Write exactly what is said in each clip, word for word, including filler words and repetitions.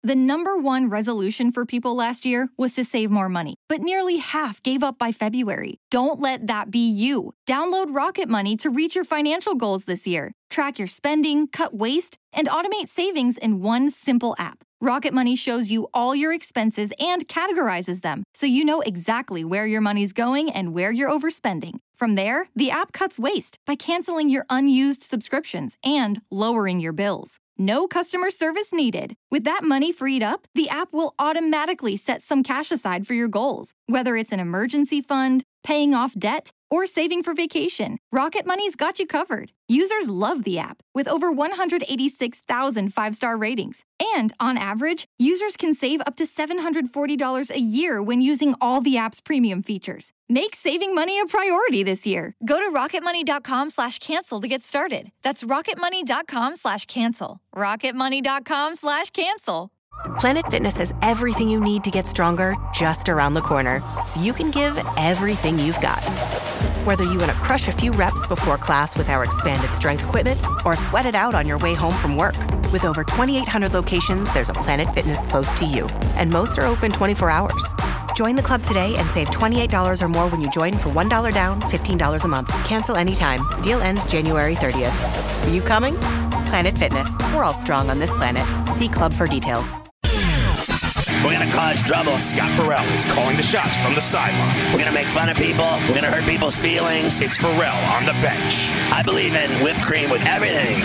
The number one resolution for people last year was to save more money, but nearly half gave up by February. Don't let that be you. Download Rocket Money to reach your financial goals this year. Track your spending, cut waste, and automate savings in one simple app. Rocket Money shows you all your expenses and categorizes them, so you know exactly where your money's going and where you're overspending. From there, the app cuts waste by canceling your unused subscriptions and lowering your bills. No customer service needed. With that money freed up, the app will automatically set some cash aside for your goals. Whether it's an emergency fund, paying off debt, or saving for vacation, Rocket Money's got you covered. Users love the app, with over one hundred eighty-six thousand five-star ratings. And on average, users can save up to seven hundred forty dollars a year when using all the app's premium features. Make saving money a priority this year. Go to rocketmoney.com slash cancel to get started. That's rocketmoney.com slash cancel. rocketmoney.com slash cancel. Planet Fitness has everything you need to get stronger just around the corner, so you can give everything you've got. Whether you want to crush a few reps before class with our expanded strength equipment or sweat it out on your way home from work. With over twenty-eight hundred locations, there's a Planet Fitness close to you, and most are open twenty-four hours. Join the club today and save twenty-eight dollars or more when you join for one dollar down, fifteen dollars a month. Cancel anytime. Deal ends January thirtieth. Are you coming? Planet Fitness. We're all strong on this planet. See club for details. We're going to cause trouble. Scott Farrell is calling the shots from the sideline. We're going to make fun of people. We're going to hurt people's feelings. It's Farrell on the bench. I believe in whipped cream with everything.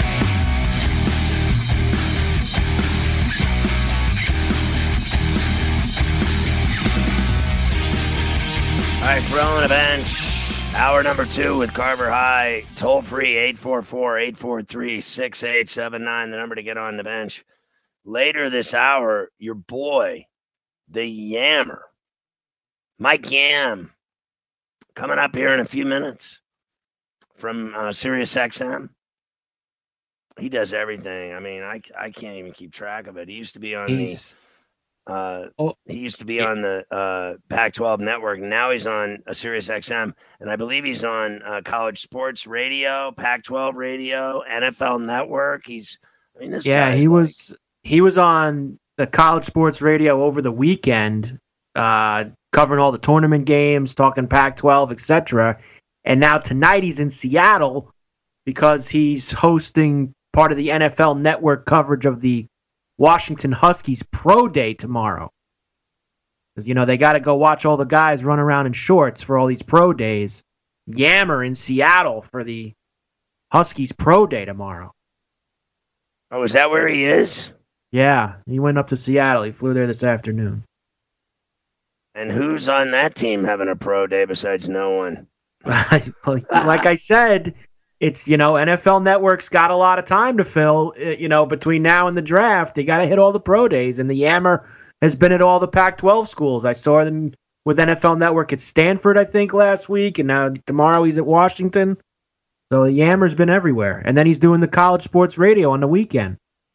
All right, Farrell on the bench. Hour number two with Carver High. Toll free, eight four four, eight four three, six eight seven nine, the number to get on the bench. Later this hour, your boy, the Yammer, Mike Yam, coming up here in a few minutes from uh, Sirius X M. He does everything. I mean, I, I can't even keep track of it. He used to be on He's, the uh, oh, he used to be on the uh, Pac twelve network. Now he's on uh, Sirius X M, and I believe he's on uh, College Sports Radio, Pac twelve Radio, N F L Network. He's, I mean, this yeah, he like, was. He was on the College Sports Radio over the weekend, uh, covering all the tournament games, talking Pac twelve, et cetera. And now tonight he's in Seattle because he's hosting part of the N F L Network coverage of the Washington Huskies Pro Day tomorrow. Because, you know, they got to go watch all the guys run around in shorts for all these pro days. Yammer in Seattle for the Huskies Pro Day tomorrow. Oh, is that where he is? Yeah, he went up to Seattle. He flew there this afternoon. And who's on that team having a pro day besides no one? Like I said, it's, you know, N F L Network's got a lot of time to fill, you know, between now and the draft. They got to hit all the pro days, and the Yammer has been at all the Pac twelve schools. I saw them with N F L Network at Stanford, I think, last week, and now tomorrow he's at Washington. So the Yammer's been everywhere. And then he's doing the College Sports Radio on the weekend.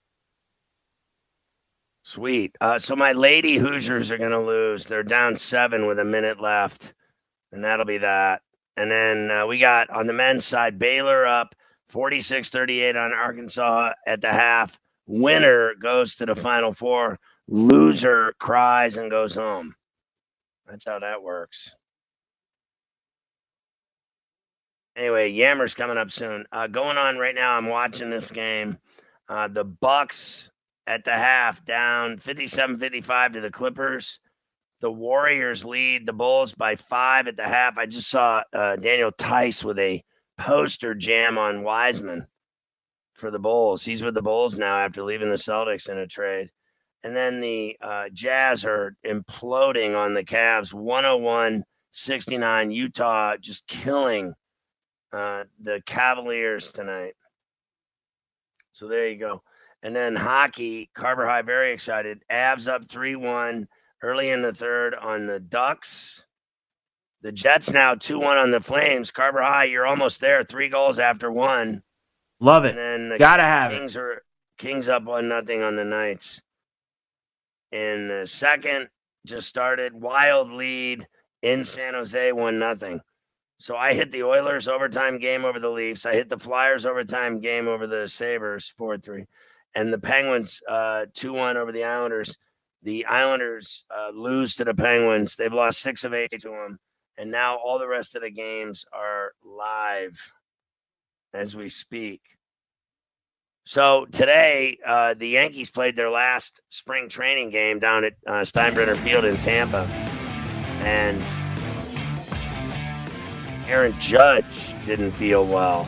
Sweet. Uh, so my Lady Hoosiers are going to lose. They're down seven with a minute left, and that'll be that. And then uh, we got on the men's side, Baylor up forty-six thirty-eight on Arkansas at the half. Winner goes to the Final Four. Loser cries and goes home. That's how that works. Anyway, Yammer's coming up soon. Uh, going on right now, I'm watching this game. Uh, the Bucks at the half down fifty-seven fifty-five to the Clippers. The Warriors lead the Bulls by five at the half. I just saw uh, Daniel Tice with a poster jam on Wiseman for the Bulls. He's with the Bulls now after leaving the Celtics in a trade. And then the uh, Jazz are imploding on the Cavs, one oh one sixty-nine. Utah just killing uh, the Cavaliers tonight. So there you go. And then hockey, Carver High, very excited. Avs up three one early in the third on the Ducks. The Jets now two one on the Flames. Carver High, you're almost there. Three goals after one. Love it. And then the Gotta have Kings it. Are, Kings up one nothing on the Knights. In the second, just started. Wild lead in San Jose, one nothing. So I hit the Oilers overtime game over the Leafs. I hit the Flyers overtime game over the Sabres, four three. and the Penguins uh, two one over the Islanders. The Islanders uh, lose to the Penguins. They've lost six of eight to them. And now all the rest of the games are live as we speak. So today, uh, the Yankees played their last spring training game down at uh, Steinbrenner Field in Tampa. And Aaron Judge didn't feel well.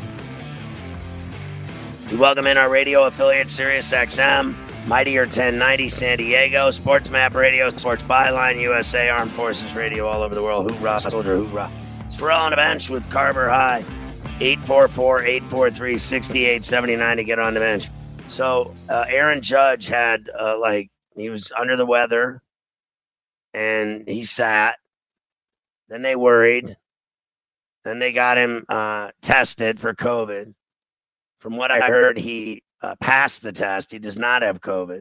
We welcome in our radio affiliate, Sirius X M, Mightier ten ninety San Diego, Sports Map Radio, Sports Byline U S A, Armed Forces Radio all over the world. Hoorah, soldier, hoorah. It's Ferrall on the bench with Carver High. eight four four, eight four three, six eight seven nine to get on the bench. So uh, Aaron Judge had, uh, like, he was under the weather, and he sat. Then they worried. Then they got him uh, tested for COVID. From what I heard, he uh, passed the test. He does not have COVID.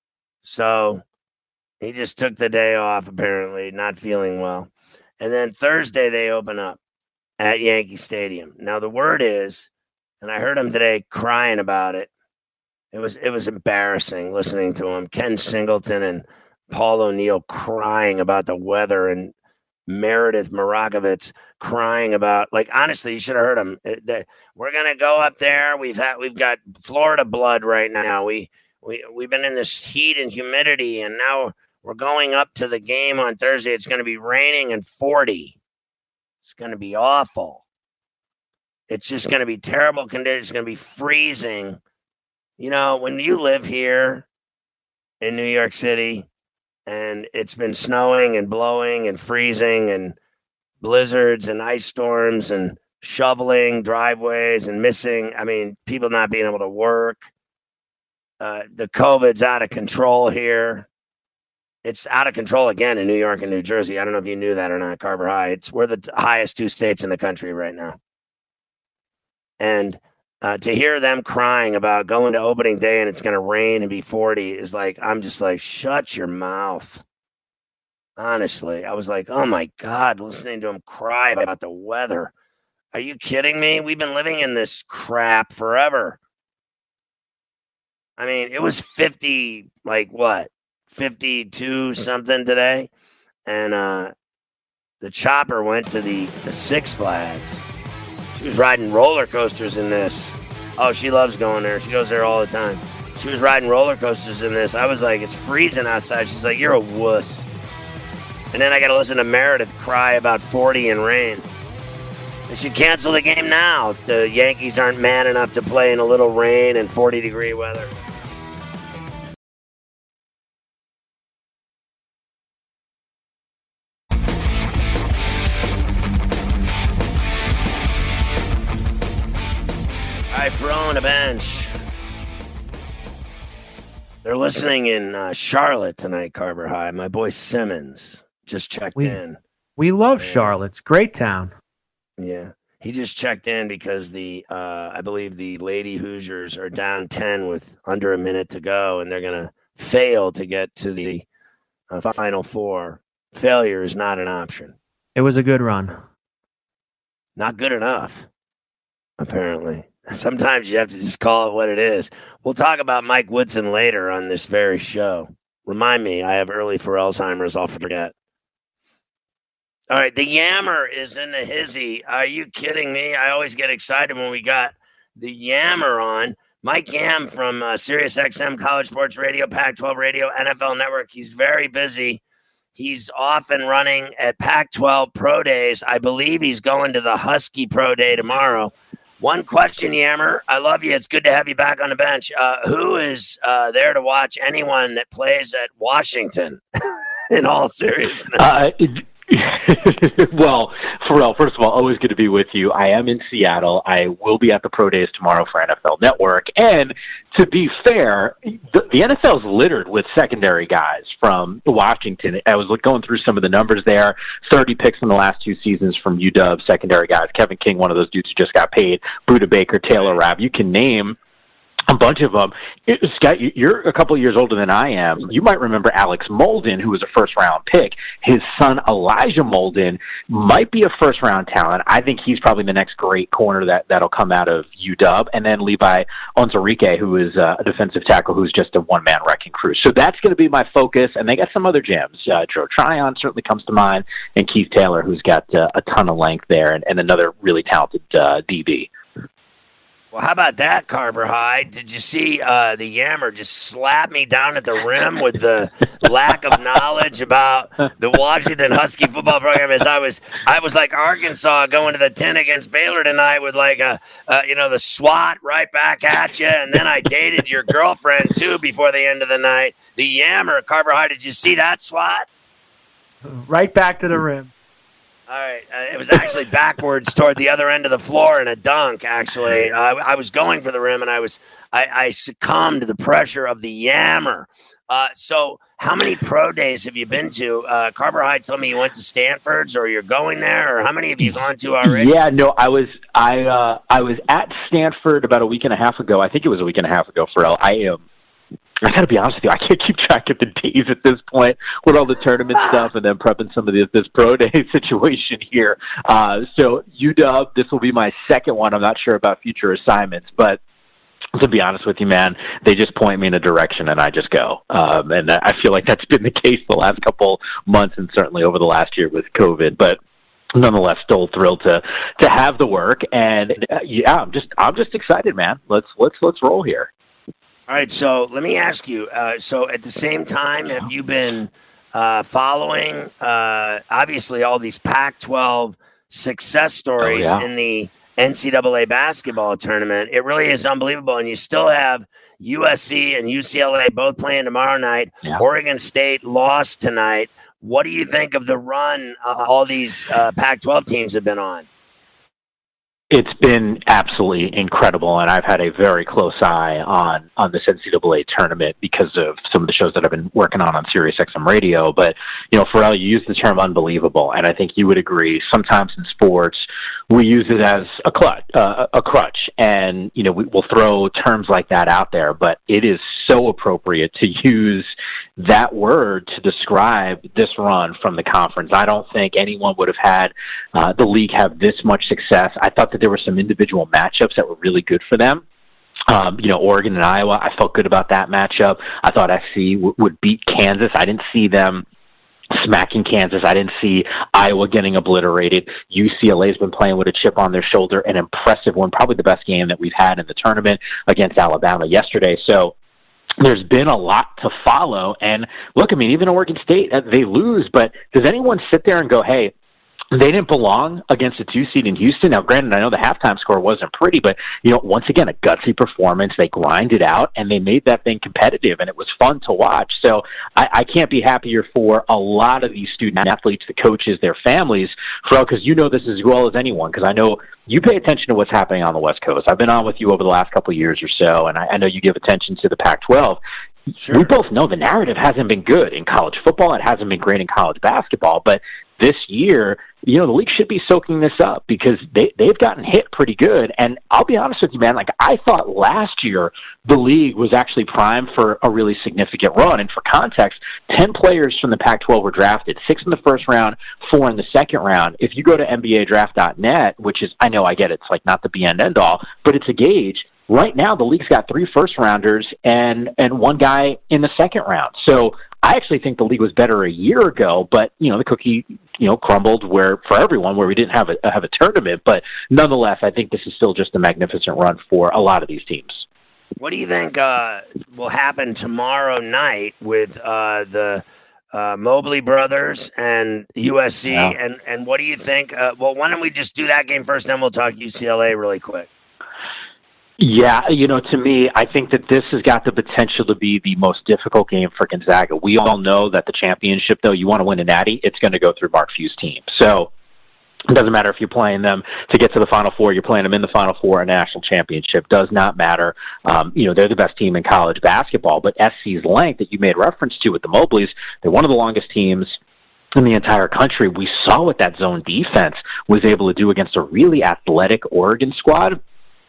So he just took the day off, apparently, not feeling well. And then Thursday they open up at Yankee Stadium. Now, the word is, and I heard him today crying about it, it was it was embarrassing listening to him. Ken Singleton and Paul O'Neill crying about the weather, and Meredith Marakovitz crying about, like, honestly, you should have heard him. It, the, we're gonna go up there. We've had we've got Florida blood right now. We we we've been in this heat and humidity, and now we're going up to the game on Thursday. It's going to be raining and forty. It's going to be awful. It's just going to be terrible conditions. It's going to be freezing. You know, when you live here in New York City, and it's been snowing and blowing and freezing and blizzards and ice storms and shoveling driveways and missing, I mean, people not being able to work. Uh, the COVID's out of control here. It's out of control again in New York and New Jersey. I don't know if you knew that or not, Carver High. It's we're the t- highest two states in the country right now. And uh, to hear them crying about going to opening day and it's going to rain and be forty is like, I'm just like, shut your mouth. Honestly, I was like, oh my God, listening to them cry about the weather. Are you kidding me? We've been living in this crap forever. I mean, it was fifty, like what? fifty-two something today, and uh, the chopper went to the, the Six Flags. She was riding roller coasters in this. Oh, she loves going there. She goes there all the time. She was riding roller coasters in this. I was like, it's freezing outside. She's like, you're a wuss. And then I got to listen to Meredith cry about forty and rain. They should cancel the game now if the Yankees aren't man enough to play in a little rain and forty degree weather. Ferrall on the bench. They're listening in uh, Charlotte tonight, Carver High. My boy Simmons just checked we, in. We love and, Charlotte. It's a great town. Yeah. He just checked in because the uh, I believe the Lady Hoosiers are down ten with under a minute to go, and they're going to fail to get to the uh, Final Four. Failure is not an option. It was a good run. Not good enough, apparently. Sometimes you have to just call it what it is. We'll talk about Mike Woodson later on this very show. Remind me, I have early for Alzheimer's. I'll forget. All right, the Yammer is in the hizzy. Are you kidding me? I always get excited when we got the Yammer on. Mike Yam from uh, Sirius X M, College Sports Radio, Pac twelve Radio, N F L Network. He's very busy. He's off and running at Pac twelve Pro Days. I believe he's going to the Husky Pro Day tomorrow. One question, Yammer. I love you. It's good to have you back on the bench. Uh, who is uh, there to watch anyone that plays at Washington? In all seriousness. Uh, well, Ferrall, first of all, always good to be with you. I am in Seattle. I will be at the Pro Days tomorrow for N F L Network. And to be fair, the, the N F L is littered with secondary guys from Washington. I was going through some of the numbers there. thirty picks in the last two seasons from U W secondary guys. Kevin King, one of those dudes who just got paid. Buda Baker, Taylor Rapp. You can name a bunch of them. It, Scott, you're a couple of years older than I am. You might remember Alex Molden, who was a first-round pick. His son, Elijah Molden, might be a first-round talent. I think he's probably the next great corner that, that'll come out of U W. And then Levi Onwuzurike, who is uh, a defensive tackle who's just a one-man wrecking crew. So that's going to be my focus. And they got some other gems. Uh, Joe Tryon certainly comes to mind, and Keith Taylor, who's got uh, a ton of length there, and, and another really talented uh, D B. Well, how about that, Carver High? Did you see uh, the Yammer just slap me down at the rim with the lack of knowledge about the Washington Husky football program? As I was, I was like Arkansas going to the ten against Baylor tonight with like a, uh, you know, the SWAT right back at you. And then I dated your girlfriend too before the end of the night. The Yammer, Carver High. Did you see that SWAT? Right back to the rim. All right. Uh, it was actually backwards toward the other end of the floor in a dunk, actually. Uh, I was going for the rim, and I was I, I succumbed to the pressure of the Yammer. Uh, so how many pro days have you been to? Uh, Carver High told me you went to Stanford's, or you're going there, or how many have you gone to already? Yeah, no, I was I uh, I was at Stanford about a week and a half ago. I think it was a week and a half ago, Pharrell. I um, I got to be honest with you, I can't keep track of the days at this point with all the tournament stuff and then prepping some of this, this pro day situation here. Uh, so U W, this will be my second one. I'm not sure about future assignments, but to be honest with you, man, they just point me in a direction and I just go. Um, and I feel like that's been the case the last couple months and certainly over the last year with COVID. But nonetheless, still thrilled to to have the work. And uh, yeah, I'm just I'm just excited, man. Let's let's let's roll here. All right, so let me ask you. Uh, so at the same time, have you been uh, following, uh, obviously, all these Pac twelve success stories oh, yeah. in the N C double A basketball tournament? It really is unbelievable. And you still have U S C and U C L A both playing tomorrow night. Yeah. Oregon State lost tonight. What do you think of the run uh, all these uh, Pac twelve teams have been on? It's been absolutely incredible, and I've had a very close eye on, on this N C double A tournament because of some of the shows that I've been working on on Sirius X M Radio. But, you know, Pharrell, you used the term unbelievable, and I think you would agree. Sometimes in sports, we use it as a clutch, uh, a crutch, and, you know, we, we'll throw terms like that out there, but it is so appropriate to use that word to describe this run from the conference. I don't think anyone would have had uh, the league have this much success. I thought that there were some individual matchups that were really good for them. Um, you know, Oregon and Iowa, I felt good about that matchup. I thought S C w- would beat Kansas. I didn't see them smacking Kansas. I didn't see Iowa getting obliterated. U C L A's been playing with a chip on their shoulder, an impressive one, probably the best game that we've had in the tournament against Alabama yesterday. So there's been a lot to follow. And look, I mean, even Oregon State, they lose, but does anyone sit there and go, hey, they didn't belong against a two seed in Houston? Now, granted, I know the halftime score wasn't pretty, but, you know, once again, a gutsy performance. They grinded out, and they made that thing competitive, and it was fun to watch. So I, I can't be happier for a lot of these student athletes, the coaches, their families, Pharrell, because you know this as well as anyone, because I know you pay attention to what's happening on the West Coast. I've been on with you over the last couple of years or so, and I, I know you give attention to the Pac twelve. Sure. We both know the narrative hasn't been good in college football. It hasn't been great in college basketball, but this year, you know, the league should be soaking this up because they, they've gotten hit pretty good. And I'll be honest with you, man, like I thought last year the league was actually primed for a really significant run. And for context, ten players from the Pac twelve were drafted, six in the first round, four in the second round. If you go to N B A draft dot net, which is, I know I get it, it's like not the be-end end-all, but it's a gauge. Right now, the league's got three first-rounders and, and one guy in the second round. So I actually think the league was better a year ago, but, you know, the cookie, you know, crumbled where for everyone where we didn't have a, have a tournament. But nonetheless, I think this is still just a magnificent run for a lot of these teams. What do you think uh, will happen tomorrow night with uh, the uh, Mobley brothers and U S C? Yeah. And, and what do you think? Uh, well, why don't we just do that game first, then we'll talk U C L A really quick. Yeah, you know, to me, I think that this has got the potential to be the most difficult game for Gonzaga. We all know that the championship, though, you want to win a natty, it's going to go through Mark Few's team. So it doesn't matter if you're playing them to get to the Final Four, you're playing them in the Final Four, a national championship. Does not matter. Um, you know, they're the best team in college basketball. But S C's length that you made reference to with the Mobleys, they're one of the longest teams in the entire country. We saw what that zone defense was able to do against a really athletic Oregon squad.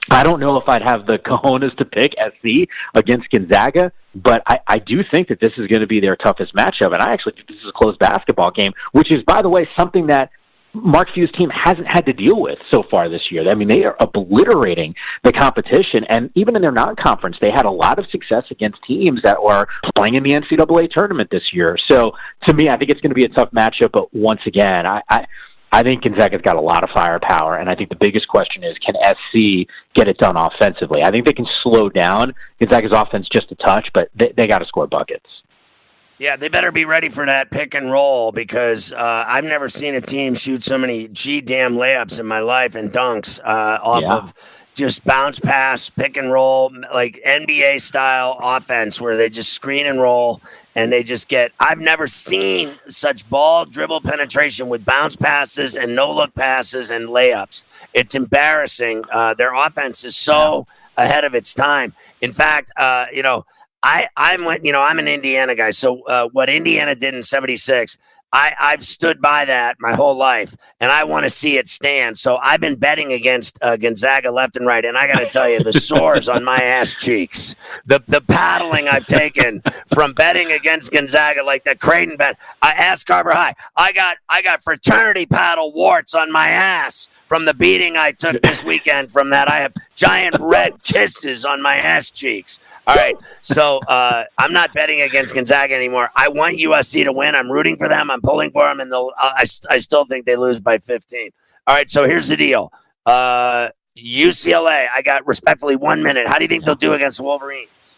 I don't know if I'd have the cojones to pick S C against Gonzaga, but I, I do think that this is going to be their toughest matchup, and I actually think this is a close basketball game, which is, by the way, something that Mark Few's team hasn't had to deal with so far this year. I mean, they are obliterating the competition, and even in their non-conference, they had a lot of success against teams that are playing in the N C double A tournament this year. So, to me, I think it's going to be a tough matchup, but once again, I, I, I think Gonzaga's got a lot of firepower, and I think the biggest question is, can S C get it done offensively? I think they can slow down Gonzaga's offense just a touch, but they, they got to score buckets. Yeah, they better be ready for that pick and roll because uh, I've never seen a team shoot so many G-damn layups in my life and dunks uh, off yeah. of just bounce pass, pick and roll, like N B A-style offense where they just screen and roll and they just get – I've never seen such ball dribble penetration with bounce passes and no-look passes and layups. It's embarrassing. Uh, their offense is so ahead of its time. In fact, uh, you know – I, I'm, you know, I'm an Indiana guy. So uh, what Indiana did in seventy-six, I, I've stood by that my whole life, and I want to see it stand. So I've been betting against uh, Gonzaga left and right, and I got to tell you, the sores on my ass cheeks, the the paddling I've taken from betting against Gonzaga, like the Creighton bet. I asked Carver High, I got I got fraternity paddle warts on my ass from the beating I took this weekend from that. I have giant red kisses on my ass cheeks. All right, so uh, I'm not betting against Gonzaga anymore. I want U S C to win. I'm rooting for them. I'm pulling for them, and they'll, I, I still think they lose by fifteen. All right, so here's the deal. Uh, U C L A, I got respectfully one minute. How do you think they'll do against the Wolverines?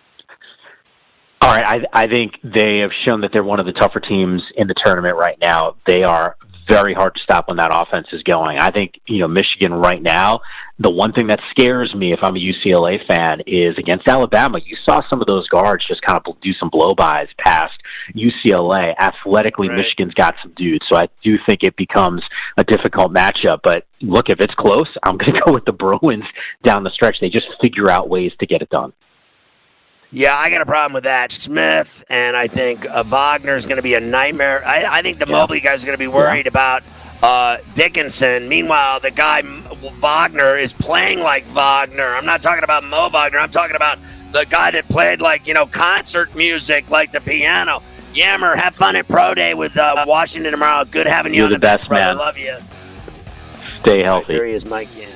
All right, I, I think they have shown that they're one of the tougher teams in the tournament right now. They are very hard to stop when that offense is going. I think, you know, Michigan right now, the one thing that scares me if I'm a U C L A fan is against Alabama. You saw some of those guards just kind of do some blow-bys past U C L A. Athletically, right. Michigan's got some dudes, so I do think it becomes a difficult matchup. But look, if it's close, I'm going to go with the Bruins down the stretch. They just figure out ways to get it done. Yeah, I got a problem with that. Smith, and I think uh, Wagner is going to be a nightmare. I, I think the yeah. Mobley guys are going to be worried yeah. about uh, Dickinson. Meanwhile, the guy Wagner is playing like Wagner. I'm not talking about Mo Wagner. I'm talking about the guy that played like, you know, concert music, like the piano. Yammer, have fun at Pro Day with uh, Washington tomorrow. Good having you You're on the, the best, bench, man. I love you. Stay healthy. Right, there he is, Mike Yam.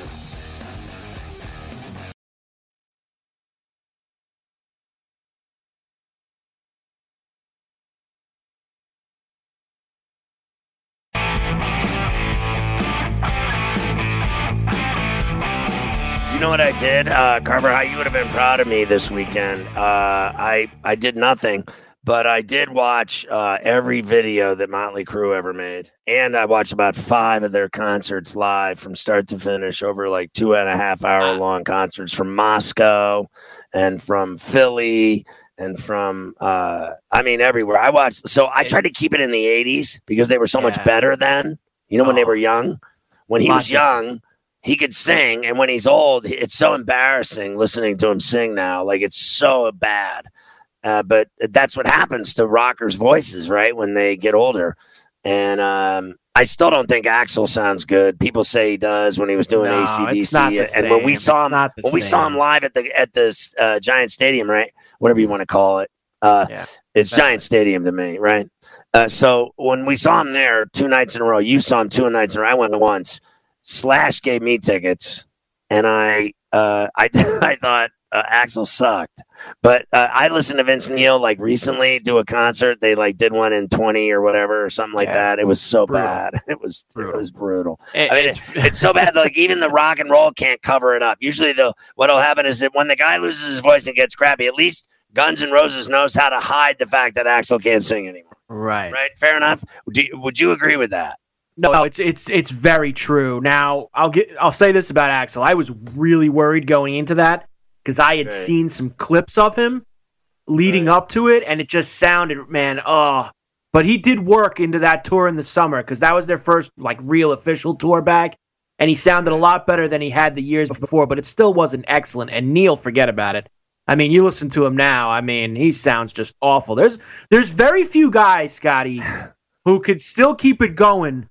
You know what I did, uh, Carver? How you would have been proud of me this weekend. Uh, I I did nothing, but I did watch uh, every video that Motley Crue ever made, and I watched about five of their concerts live from start to finish over like two and a half hour long concerts from Moscow and from Philly and from uh, I mean everywhere. I watched, so I tried to keep it in the eighties because they were so yeah. much better then. You know, oh. when they were young, when he was young. He could sing, and when he's old, it's so embarrassing listening to him sing now. Like, it's so bad. Uh, but that's what happens to rockers' voices, right, when they get older. And um, I still don't think Axl sounds good. People say he does when he was doing no, A C D C. It's not the and same. when we saw it's him, when we saw him live at the at the uh, Giant Stadium, right, whatever you want to call it, uh, yeah, it's definitely. Giant Stadium to me, right? Uh, so when we saw him there two nights in a row, you saw him two nights in a row. I went once. Slash gave me tickets, and I uh, I I thought uh, Axl sucked. But uh, I listened to Vince Neil like recently do a concert. They like did one in twenty or whatever or something like yeah. that. It was so brutal. bad. It was brutal. It was brutal. It, I mean, it's, it, it's so bad that, like even the rock and roll can't cover it up. Usually, the what'll happen is that when the guy loses his voice and gets crappy, at least Guns N' Roses knows how to hide the fact that Axl can't sing anymore. Right. Right. Fair enough. Do you, would you agree with that? No, it's it's it's very true. Now, I'll get I'll say this about Axl. I was really worried going into that because I had right. seen some clips of him leading right. up to it, and it just sounded, man, oh. But he did work into that tour in the summer because that was their first like real official tour back, and he sounded a lot better than he had the years before. But it still wasn't excellent. And Neil, forget about it. I mean, you listen to him now. I mean, he sounds just awful. There's there's very few guys, Scotty, who could still keep it going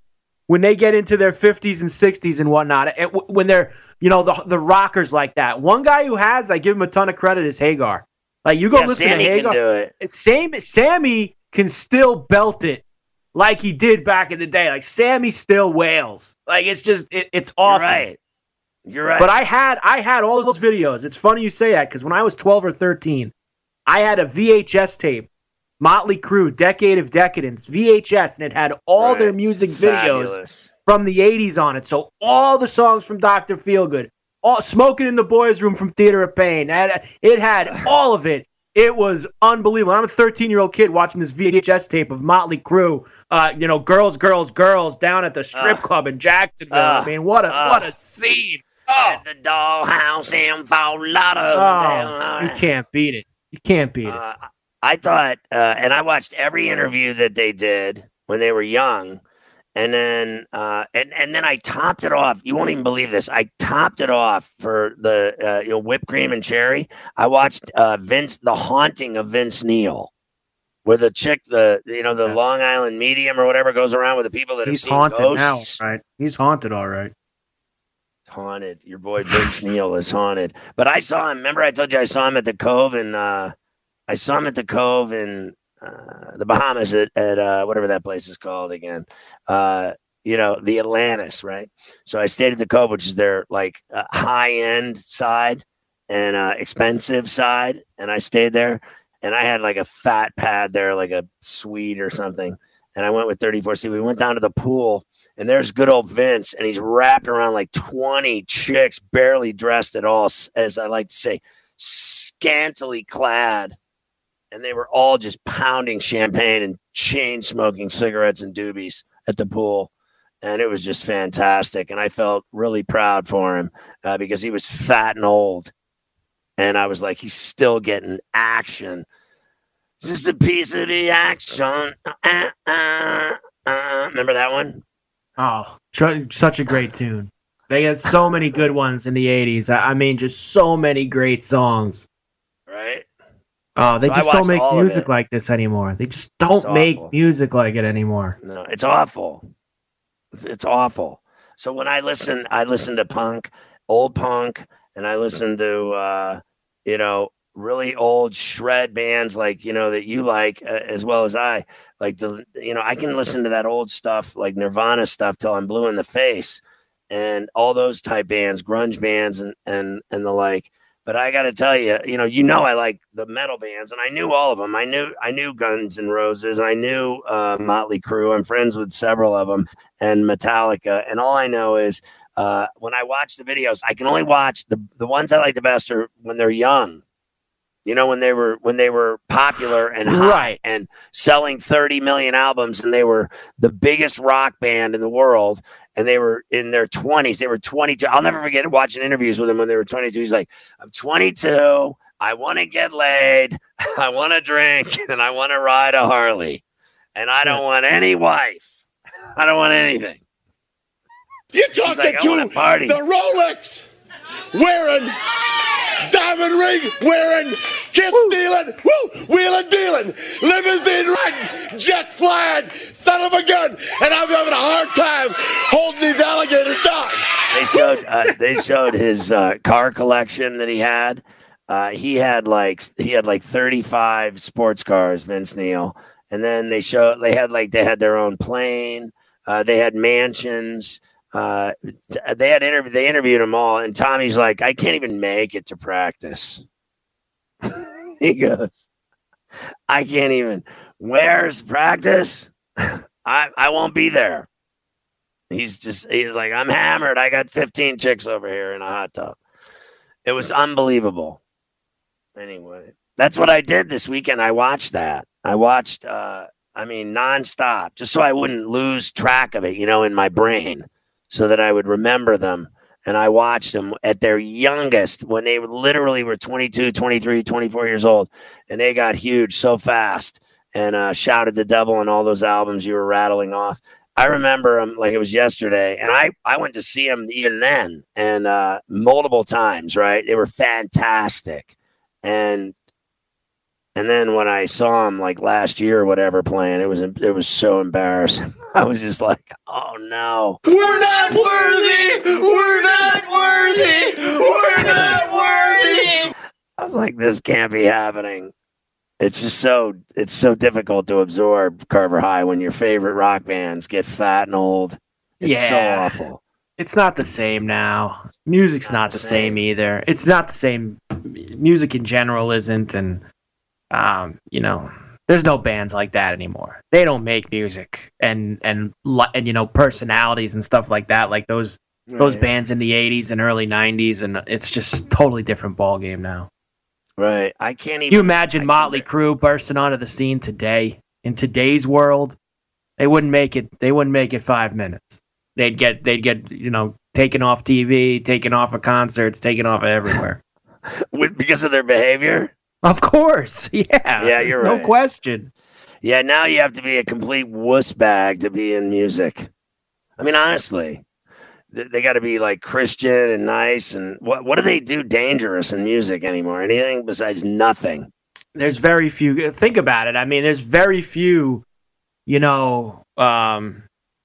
when they get into their fifties and sixties and whatnot, it, when they're, you know, the the rockers like that. One guy who has, I give him a ton of credit, is Hagar. Like, you go yeah, listen Sammy to Hagar. Can do it. Same, Sammy can still belt it like he did back in the day. Like, Sammy still wails. Like, it's just, it, it's awesome. You're right. You're right. But I had, I had all those videos. It's funny you say that, because when I was twelve or thirteen, I had a V H S tape, Motley Crue, Decade of Decadence, V H S, and it had all right. their music Fabulous. videos from the eighties on it. So all the songs from Doctor Feelgood, all Smoking in the Boys' Room from Theater of Pain, it had all of it. It was unbelievable. I'm a thirteen-year-old kid watching this V H S tape of Motley Crue, uh, you know, girls, girls, girls, down at the strip uh, club in Jacksonville. Uh, I mean, what a uh, what a scene! Oh. At the dollhouse in Fort Lauderdale. Oh, you can't beat it. You can't beat it. Uh, I thought, uh, and I watched every interview that they did when they were young, and then, uh, and and then I topped it off. You won't even believe this. I topped it off for the uh, you know whipped cream and cherry. I watched uh, Vince, The Haunting of Vince Neil, where the chick, the you know the yeah. Long Island medium or whatever, goes around with the people that He's have seen haunted ghosts. Now, right? He's haunted, all right. Haunted. Your boy Vince Neil is haunted. But I saw him. Remember, I told you I saw him at the Cove, and uh, I saw him at the Cove in uh, the Bahamas at, at uh, whatever that place is called again. Uh, you know, the Atlantis, right? So I stayed at the Cove, which is their like uh, high end side and uh, expensive side, and I stayed there. And I had like a fat pad there, like a suite or something. And I went with thirty-four C. We went down to the pool, and there's good old Vince, and he's wrapped around like twenty chicks, barely dressed at all, as I like to say, scantily clad. And they were all just pounding champagne and chain smoking cigarettes and doobies at the pool. And it was just fantastic. And I felt really proud for him uh, because he was fat and old. And I was like, he's still getting action. Just a piece of the action. Uh, uh, uh. Remember that one? Oh, such a great tune. They had so many good ones in the eighties. I mean, just so many great songs. Right? Oh, they so just don't make music like this anymore. They just don't it's make awful. music like it anymore. No, it's awful. It's, it's awful. So when I listen, I listen to punk, old punk, and I listen to, uh, you know, really old shred bands like, you know, that you like uh, as well as I like the, you know, I can listen to that old stuff like Nirvana stuff till I'm blue in the face and all those type bands, grunge bands and, and, and the like. But I got to tell you, you know, you know, I like the metal bands and I knew all of them. I knew, I knew Guns N' Roses. I knew uh, Motley Crue. I'm friends with several of them and Metallica. And all I know is uh, when I watch the videos, I can only watch the, the ones I like the best are when they're young. You know, when they were when they were popular and hot right. and selling thirty million albums, and they were the biggest rock band in the world, and they were in their twenties. They were twenty-two. I'll never forget watching interviews with him when they were twenty-two. He's like, I'm twenty-two. I want to get laid. I want to drink, and I want to ride a Harley. And I don't want any wife. I don't want anything. You're talking like, to the Rolex wearing, diamond ring wearing, kiss stealing, woo, wheeling dealing, limousine riding, jet flying, son of a gun, and I'm having a hard time holding these alligators down. They showed uh, they showed his uh, car collection that he had. Uh, he had like he had like thirty-five sports cars, Vince Neil, and then they showed they had like they had their own plane. Uh, they had mansions. Uh, they had interview. They interviewed them all, and Tommy's like, "I can't even make it to practice." He goes, "I can't even. Where's practice? I I won't be there." He's just he's like, "I'm hammered. I got fifteen chicks over here in a hot tub." It was unbelievable. Anyway, that's what I did this weekend. I watched that. I watched. Uh, I mean, nonstop, just so I wouldn't lose track of it, you know, in my brain. So that I would remember them. And I watched them at their youngest when they literally were twenty-two, twenty-three, twenty-four years old. And they got huge so fast and uh, shouted the devil and all those albums you were rattling off. I remember them like it was yesterday. And I, I went to see them even then and uh, multiple times, right? They were fantastic. And And then when I saw him like last year or whatever playing, it was it was so embarrassing. I was just like, oh no. We're not worthy! We're not worthy! We're not worthy! I was like, this can't be happening. It's just so it's so difficult to absorb Carver High when your favorite rock bands get fat and old. It's Yeah. so awful. It's not the same now. Music's not, Not the the same. same. either. It's not the same. Music in general isn't, and um, you know, there's no bands like that anymore. They don't make music and and li- and you know personalities and stuff like that, like those those Right. bands in the eighties and early nineties, and it's just totally different ball game now. Right. I can't even You imagine I Motley can't- Crue bursting onto the scene today in today's world? They wouldn't make it. They wouldn't make it five minutes. They'd get. They'd get. You know, taken off T V, taken off of concerts, taken off of everywhere. With, because of their behavior? Of course, yeah. Yeah, you're no right. question. Yeah, now you have to be a complete wuss bag to be in music. I mean, honestly, they, they got to be like Christian and nice. And what what do they do dangerous in music anymore? Anything besides nothing? There's very few. Think about it. I mean, there's very few. You know, um,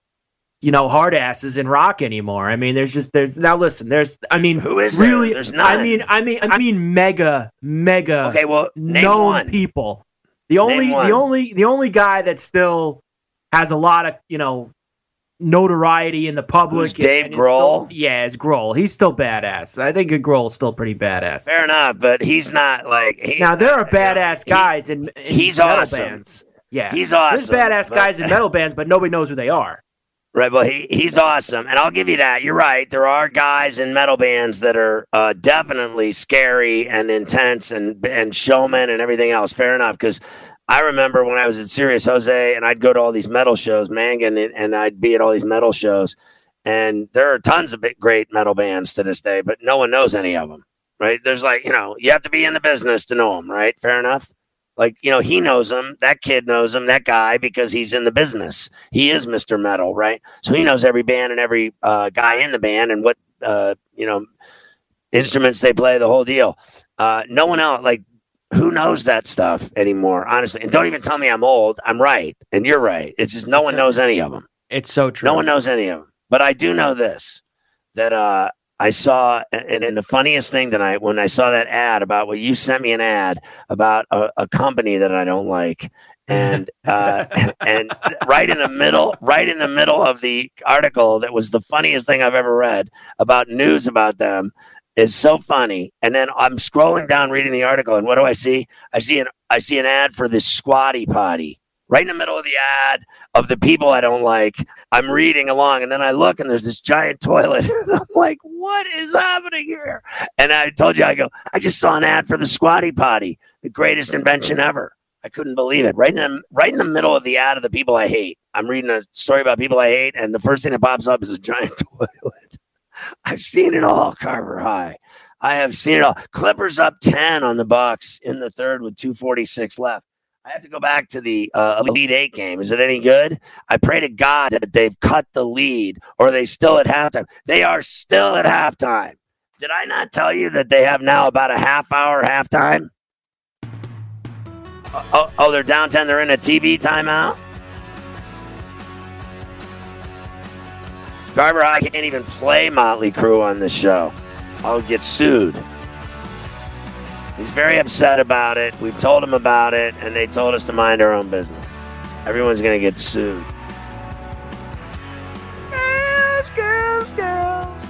you know, hard asses in rock anymore. I mean, there's just there's now. Listen, there's. I mean, Who is there? really? There's I none. mean, I mean, I mean, mega, mega. Okay, well, name known one. people. The only, one. the only, the only guy that still has a lot of, you know, notoriety in the public. Who's Dave and is still- Grohl? yeah, it's Grohl. He's still badass. I think Grohl's still pretty badass. Fair enough, but he's not like. He, Now there are you know, badass he- guys in, in he's metal awesome. bands. Yeah, He's awesome, There's badass but- guys in metal bands, but nobody knows who they are. Right, well, he, he's awesome, and I'll give you that. You're right. There are guys in metal bands that are uh, definitely scary and intense and and showmen and everything else. Fair enough, because I remember when I was at Sirius Jose, and I'd go to all these metal shows, Mangan, and, and I'd be at all these metal shows, and there are tons of big, great metal bands to this day, but no one knows any of them, right? There's like, you know, you have to be in the business to know them, right? Fair enough. Like, you know, he knows him, that kid knows him, that guy, because he's in the business. He is Mister Metal, right? So he knows every band and every uh, guy in the band and what, uh, you know, instruments they play, the whole deal. Uh, no one else, like, who knows that stuff anymore, honestly? And don't even tell me I'm old. I'm right. And you're right. It's just no one knows any of them. It's so true. No one knows any of them. But I do know this, that uh, I saw, and, and the funniest thing tonight, when I saw that ad about, well, you sent me an ad about a, a company that I don't like. And uh, and right in the middle, right in the middle of the article, that was the funniest thing I've ever read about news about them. Is so funny. And then I'm scrolling down reading the article, and what do I see? I see an I see an ad for this Squatty Potty. Right in the middle of the ad of the people I don't like. I'm reading along, and then I look, and there's this giant toilet. And I'm like, what is happening here? And I told you, I go, I just saw an ad for the Squatty Potty, the greatest invention ever. I couldn't believe it. Right in the, right in the middle of the ad of the people I hate. I'm reading a story about people I hate, and the first thing that pops up is a giant toilet. I've seen it all, Carver High. I have seen it all. Clippers up ten on the Bucks in the third with two forty-six left. I have to go back to the uh, Elite Eight game. Is it any good? I pray to God that they've cut the lead, or are they still at halftime? They are still at halftime. Did I not tell you that they have now about a half hour halftime? Oh, oh, oh they're down ten. They're in a T V timeout? Carver High can't even play Motley Crue on this show. I'll get sued. He's very upset about it. We've told him about it, and they told us to mind our own business. Everyone's going to get sued. Girls, girls, girls.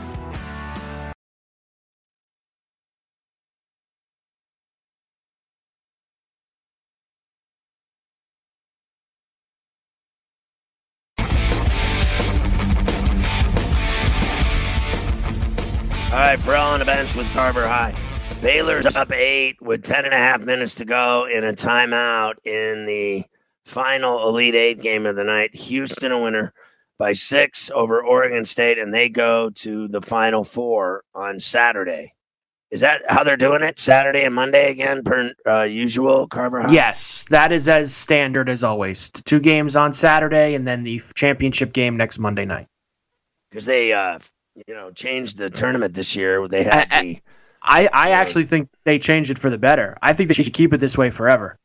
All right, Pharrell on the bench with Carver High. Baylor's up eight with ten and a half minutes to go in a timeout in the final Elite Eight game of the night. Houston a winner by six over Oregon State, and they go to the Final Four on Saturday. Is that how they're doing it? Saturday and Monday again, per uh, usual, Carver High? Yes, that is as standard as always. Two games on Saturday, and then the championship game next Monday night. Because they, uh, you know, changed the tournament this year. They had I, the... I, I actually think they changed it for the better. I think they should keep it this way forever.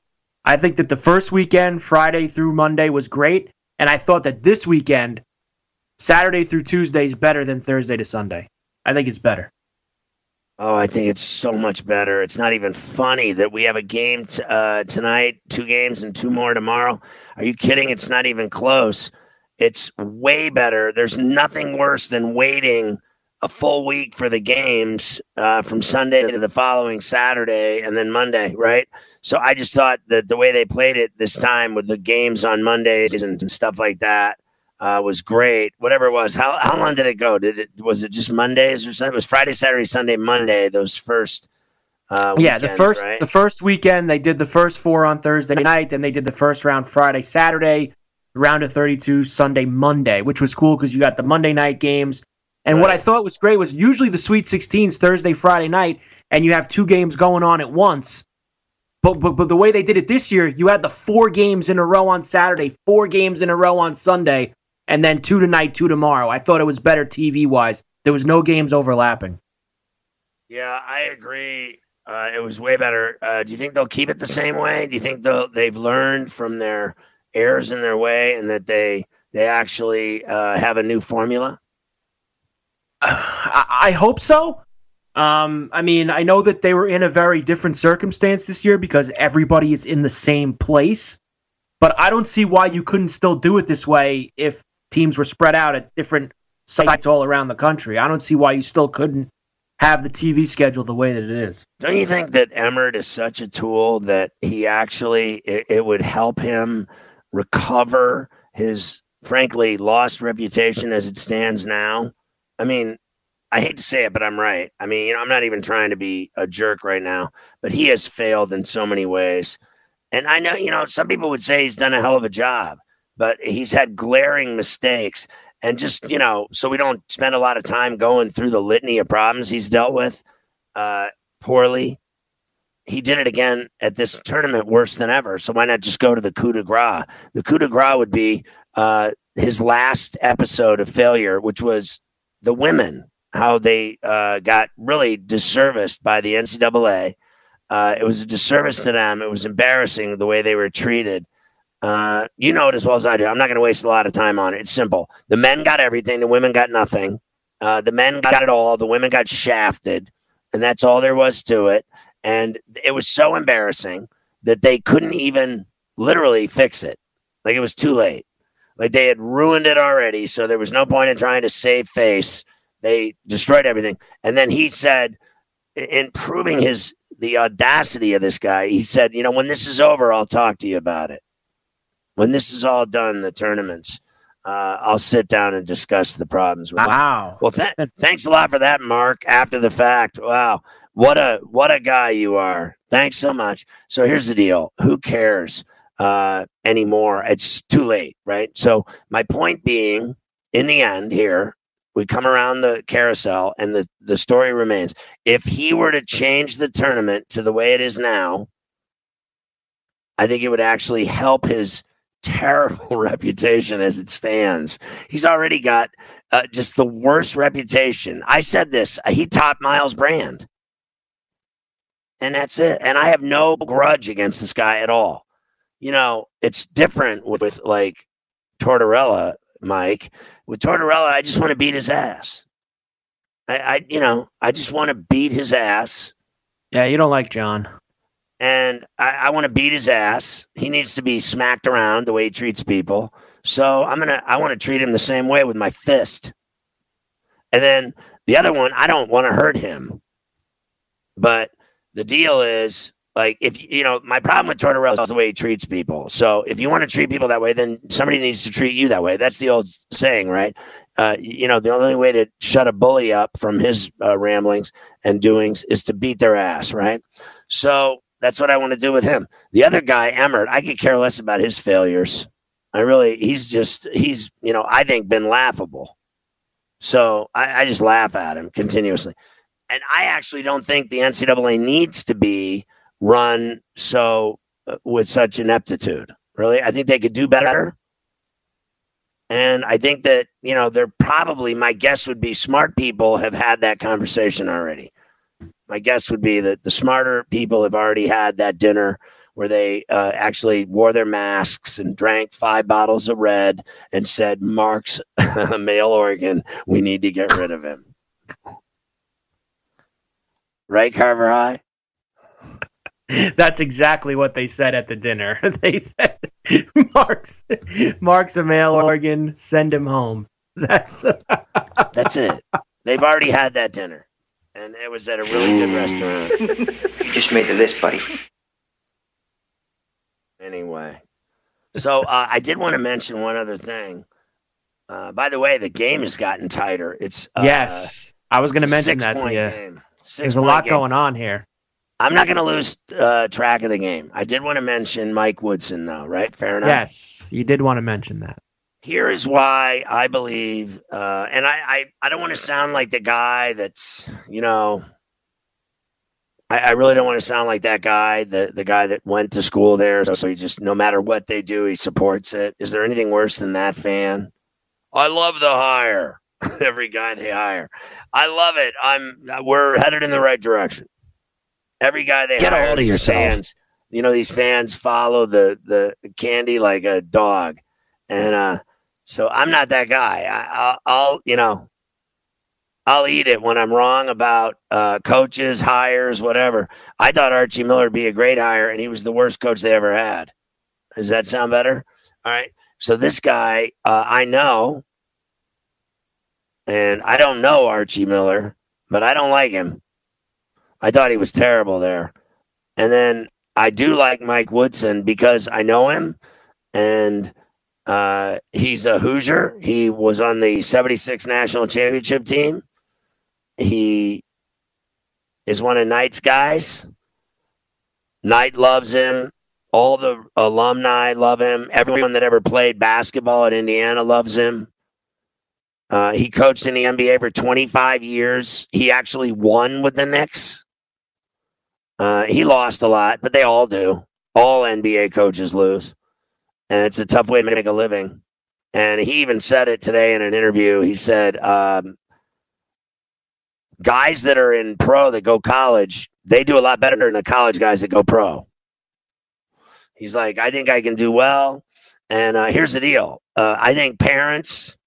I think that the first weekend, Friday through Monday, was great. And I thought that this weekend, Saturday through Tuesday, is better than Thursday to Sunday. I think it's better. Oh, I think it's so much better. It's not even funny that we have a game t- uh, tonight, two games, and two more tomorrow. Are you kidding? It's not even close. It's way better. There's nothing worse than waiting a full week for the games uh, from Sunday to the following Saturday and then Monday, right? So I just thought that the way they played it this time with the games on Mondays and stuff like that uh, was great. Whatever it was, how how long did it go? Did it was it just Mondays or something? It was Friday, Saturday, Sunday, Monday. Those first, uh, yeah, the first right? the first weekend they did the first four on Thursday night, then they did the first round Friday, Saturday, round of thirty-two Sunday, Monday, which was cool because you got the Monday night games. And right. What I thought was great was usually the Sweet sixteens Thursday, Friday night, and you have two games going on at once. But, but but the way they did it this year, you had the four games in a row on Saturday, four games in a row on Sunday, and then two tonight, two tomorrow. I thought it was better T V-wise. There was no games overlapping. Yeah, I agree. Uh, it was way better. Uh, do you think they'll keep it the same way? Do you think they'll, they've learned from their errors in their way and that they they actually uh, have a new formula? I, I hope so. Um, I mean, I know that they were in a very different circumstance this year because everybody is in the same place, but I don't see why you couldn't still do it this way if teams were spread out at different sites all around the country. I don't see why you still couldn't have the T V schedule the way that it is. Don't you think that Emmert is such a tool that he actually, it, it would help him recover his, frankly, lost reputation as it stands now? I mean, I hate to say it, but I'm right. I mean, you know, I'm not even trying to be a jerk right now, but he has failed in so many ways. And I know, you know, some people would say he's done a hell of a job, but he's had glaring mistakes. And just, you know, so we don't spend a lot of time going through the litany of problems he's dealt with uh, poorly. He did it again at this tournament worse than ever. So why not just go to the coup de grace? The coup de grace would be uh, his last episode of failure, which was the women, how they uh, got really disserviced by the N C double A. Uh, it was a disservice to them. It was embarrassing the way they were treated. Uh, you know it as well as I do. I'm not going to waste a lot of time on it. It's simple. The men got everything. The women got nothing. Uh, the men got it all. The women got shafted. And that's all there was to it. And it was so embarrassing that they couldn't even literally fix it. Like, it was too late. Like, they had ruined it already, so there was no point in trying to save face. They destroyed everything. And then he said, in proving his the audacity of this guy, he said, you know, when this is over, I'll talk to you about it. When this is all done, the tournaments, uh, I'll sit down and discuss the problems with Wow. you. Well, th- thanks a lot for that, Mark, after the fact. Wow. What a what a guy you are. Thanks so much. So here's the deal. Who cares uh, anymore? It's too late, right? So my point being, in the end here, we come around the carousel and the, the story remains. If he were to change the tournament to the way it is now, I think it would actually help his terrible reputation as it stands. He's already got uh, just the worst reputation. I said this. He topped Miles Brand. And that's it. And I have no grudge against this guy at all. You know, it's different with, with like Tortorella, Mike. With Tortorella, I just want to beat his ass. I, I you know, I just want to beat his ass. Yeah, you don't like John. And I, I want to beat his ass. He needs to be smacked around the way he treats people. So I'm gonna, I want to treat him the same way with my fist. And then the other one, I don't want to hurt him. But the deal is, like, if you know, my problem with Tortorella is the way he treats people. So if you want to treat people that way, then somebody needs to treat you that way. That's the old saying, right? Uh, you know, the only way to shut a bully up from his uh, ramblings and doings is to beat their ass, right? So that's what I want to do with him. The other guy, Emmert, I could care less about his failures. I really, he's just, he's, you know, I think been laughable. So I, I just laugh at him continuously. And I actually don't think the N C double A needs to be run so uh, with such ineptitude. Really, I think they could do better. And I think that, you know, they're probably, my guess would be smart people have had that conversation already. My guess would be that the smarter people have already had that dinner where they uh, actually wore their masks and drank five bottles of red and said, Mark's a male organ. We need to get rid of him. Right, Carver High? That's exactly what they said at the dinner. They said, Mark's, Mark's a male organ. Send him home. That's That's it. They've already had that dinner. And it was at a really good restaurant. You just made the list, buddy. Anyway. So uh, I did want to mention one other thing. Uh, by the way, the game has gotten tighter. It's uh, Yes. I was going to mention that to you. Game. There's a lot game. going on here. I'm not going to lose uh, track of the game. I did want to mention Mike Woodson, though, right? Fair enough? Yes, you did want to mention that. Here is why I believe, uh, and I, I, I don't want to sound like the guy that's, you know, I, I really don't want to sound like that guy, the, the guy that went to school there. So he just, no matter what they do, he supports it. Is there anything worse than that fan? I love the hire. Every guy they hire. I love it. I'm, we're headed in the right direction. Every guy they Get hire, a hold of yourself. Fans, you know, these fans follow the, the candy like a dog. And, uh, so I'm not that guy. I, I'll, I'll, you know, I'll eat it when I'm wrong about uh, coaches, hires, whatever. I thought Archie Miller would be a great hire, and he was the worst coach they ever had. Does that sound better? All right. So this guy, uh, I know, and I don't know Archie Miller, but I don't like him. I thought he was terrible there. And then I do like Mike Woodson because I know him, and Uh, he's a Hoosier. He was on the seventy-six national championship team. He is one of Knight's guys. Knight loves him. All the alumni love him. Everyone that ever played basketball at Indiana loves him. Uh, he coached in the N B A for twenty-five years. He actually won with the Knicks. Uh, he lost a lot, but they all do. All N B A coaches lose. And it's a tough way to make a living. And he even said it today in an interview. He said, um, guys that are in pro that go college, they do a lot better than the college guys that go pro. He's like, I think I can do well. And uh, here's the deal. Uh, I think parents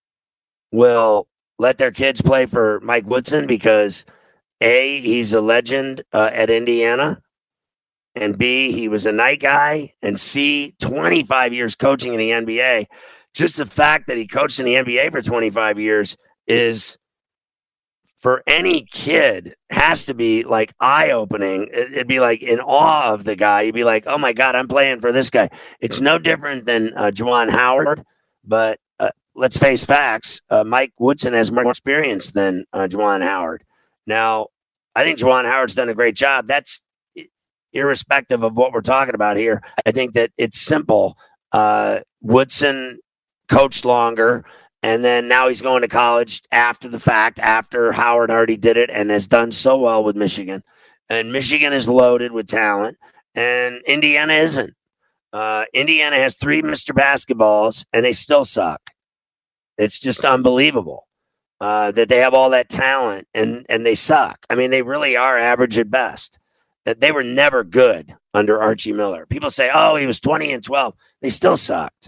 will let their kids play for Mike Woodson because, A, he's a legend uh, at Indiana. And B, he was a night guy. And C, twenty-five years coaching in the N B A. Just the fact that he coached in the N B A for twenty-five years is, for any kid, has to be like eye-opening. It'd be like in awe of the guy. You'd be like, oh, my God, I'm playing for this guy. It's no different than uh, Juwan Howard. But uh, let's face facts. Uh, Mike Woodson has more experience than uh, Juwan Howard. Now, I think Juwan Howard's done a great job. That's irrespective of what we're talking about here. I think that it's simple. Uh, Woodson coached longer, and then now he's going to college after the fact, after Howard already did it and has done so well with Michigan. And Michigan is loaded with talent, and Indiana isn't. Uh, Indiana has three Mister Basketballs, and they still suck. It's just unbelievable uh, that they have all that talent, and, and they suck. I mean, they really are average at best. That they were never good under Archie Miller. People say, oh, he was twenty and twelve. They still sucked.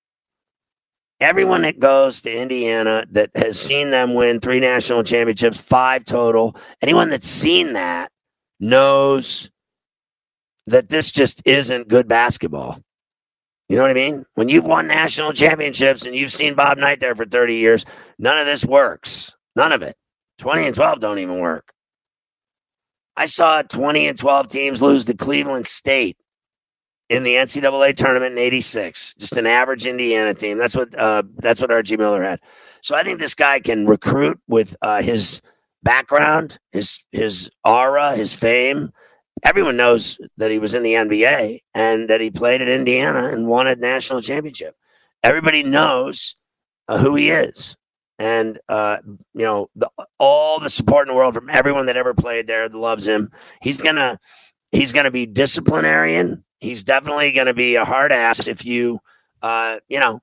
Everyone that goes to Indiana that has seen them win three national championships, five total, anyone that's seen that knows that this just isn't good basketball. You know what I mean? When you've won national championships and you've seen Bob Knight there for thirty years, none of this works. None of it. twenty and twelve don't even work. I saw twenty and twelve teams lose to Cleveland State in the N C double A tournament in eighty-six. Just an average Indiana team. That's what uh, that's what Archie Miller had. So I think this guy can recruit with uh, his background, his his aura, his fame. Everyone knows that he was in the N B A and that he played at Indiana and won a national championship. Everybody knows uh, who he is. And, uh, you know, the, all the support in the world from everyone that ever played there that loves him. He's going to he's gonna be disciplinarian. He's definitely going to be a hard ass if you, uh, you know,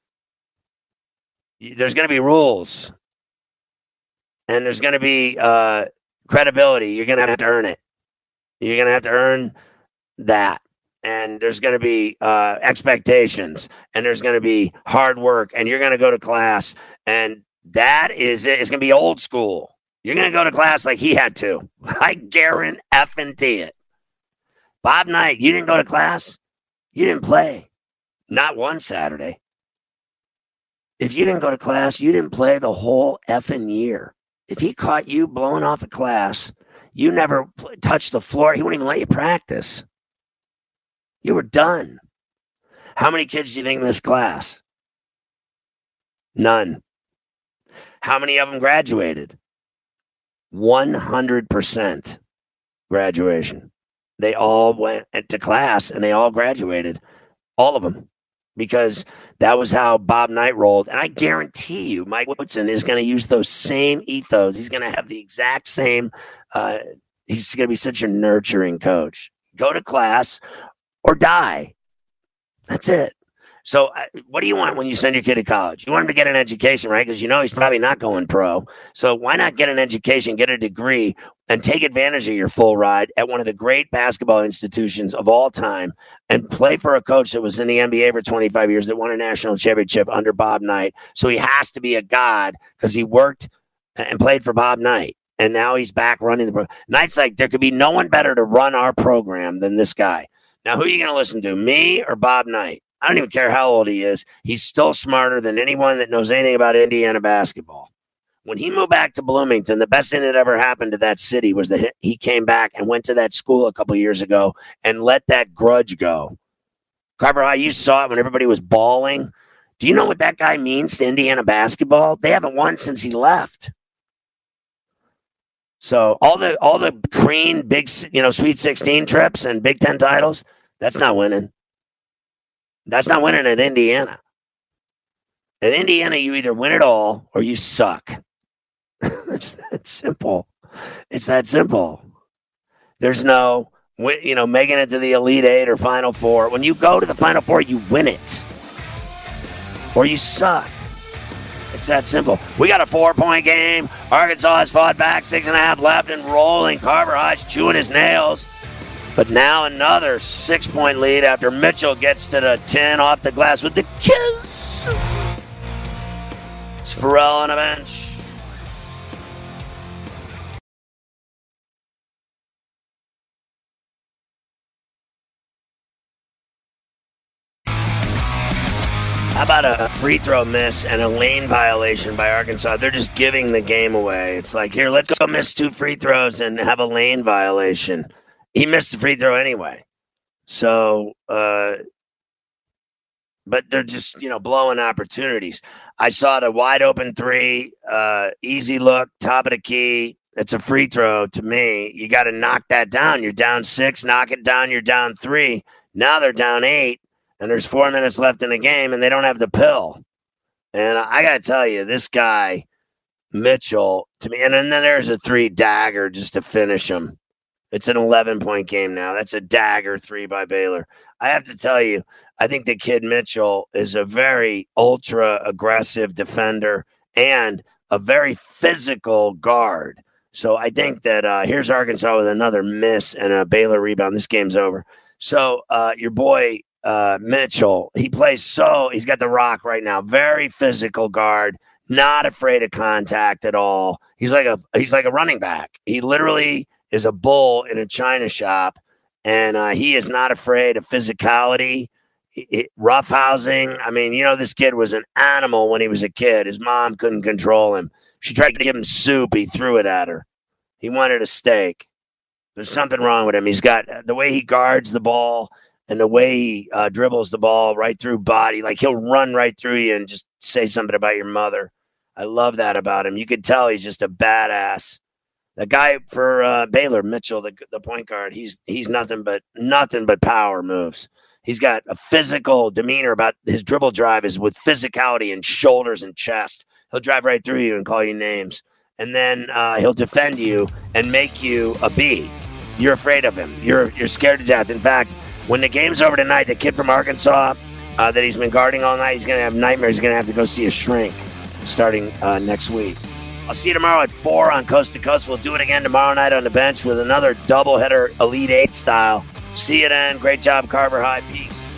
there's going to be rules. And there's going to be uh, credibility. You're going to have to earn it. You're going to have to earn that. and there's going to be uh, expectations, and there's going to be hard work, and you're going to go to class, and that is it. It's going to be old school. You're going to go to class like he had to. I guarantee it. Bob Knight, you didn't go to class? You didn't play. Not one Saturday. If you didn't go to class, you didn't play the whole effing year. If he caught you blowing off a class, you never pl- touched the floor. He wouldn't even let you practice. You were done. How many kids do you think missed class? None. How many of them graduated? one hundred percent graduation. They all went to class and they all graduated. All of them. Because that was how Bob Knight rolled. And I guarantee you, Mike Woodson is going to use those same ethos. He's going to have the exact same, uh, he's going to be such a nurturing coach. Go to class or die. That's it. So uh, what do you want when you send your kid to college? You want him to get an education, right? Because you know he's probably not going pro. So why not get an education, get a degree, and take advantage of your full ride at one of the great basketball institutions of all time and play for a coach that was in the N B A for twenty-five years that won a national championship under Bob Knight. So he has to be a god because he worked and played for Bob Knight. And now he's back running the program. Knight's like, there could be no one better to run our program than this guy. Now, who are you going to listen to, me or Bob Knight? I don't even care how old he is. He's still smarter than anyone that knows anything about Indiana basketball. When he moved back to Bloomington, the best thing that ever happened to that city was that he came back and went to that school a couple years ago and let that grudge go. Carver High, you saw it when everybody was bawling. Do you know what that guy means to Indiana basketball? They haven't won since he left. So all the all the Crean big, you know, Sweet sixteen trips and Big Ten titles, that's not winning. That's not winning at Indiana. At Indiana, you either win it all or you suck. It's that simple. It's that simple. There's no, you know, making it to the Elite Eight or Final Four. When you go to the Final Four, you win it. Or you suck. It's that simple. We got a four-point game. Arkansas has fought back, six and a half left and rolling. Carver High's chewing his nails. But now another six-point lead after Mitchell gets to the ten off the glass with the kiss. It's Pharrell on a bench. How about a free throw miss and a lane violation by Arkansas? They're just giving the game away. It's like, here, let's go miss two free throws and have a lane violation. He missed the free throw anyway. So, uh, but they're just, you know, blowing opportunities. I saw the wide open three, uh, easy look, top of the key. It's a free throw to me. You got to knock that down. You're down six, knock it down. You're down three. Now they're down eight, and there's four minutes left in the game, and they don't have the pill. And I got to tell you, this guy, Mitchell, to me, and then there's a three dagger just to finish him. It's an eleven-point game now. That's a dagger three by Baylor. I have to tell you, I think the kid Mitchell is a very ultra-aggressive defender and a very physical guard. So I think that uh, here's Arkansas with another miss and a Baylor rebound. This game's over. So uh, your boy uh, Mitchell, he plays so – he's got the rock right now. Very physical guard, not afraid of contact at all. He's like a he's like a running back. He literally – is a bull in a china shop, and uh, he is not afraid of physicality, it, roughhousing. I mean, you know, this kid was an animal when he was a kid. His mom couldn't control him. She tried to give him soup. He threw it at her. He wanted a steak. There's something wrong with him. He's got the way he guards the ball and the way he uh, dribbles the ball right through body. Like he'll run right through you and just say something about your mother. I love that about him. You could tell he's just a badass. The guy for uh, Baylor, Mitchell, the the point guard, he's he's nothing but nothing but power moves. He's got a physical demeanor about his dribble drive is with physicality and shoulders and chest. He'll drive right through you and call you names, and then uh, he'll defend you and make you a B. You're afraid of him. You're you're scared to death. In fact, when the game's over tonight, the kid from Arkansas uh, that he's been guarding all night, he's gonna have nightmares. He's gonna have to go see a shrink starting uh, next week. I'll see you tomorrow at four on Coast to Coast. We'll do it again tomorrow night on the bench with another doubleheader Elite Eight style. See you then. Great job, Carver High. Peace.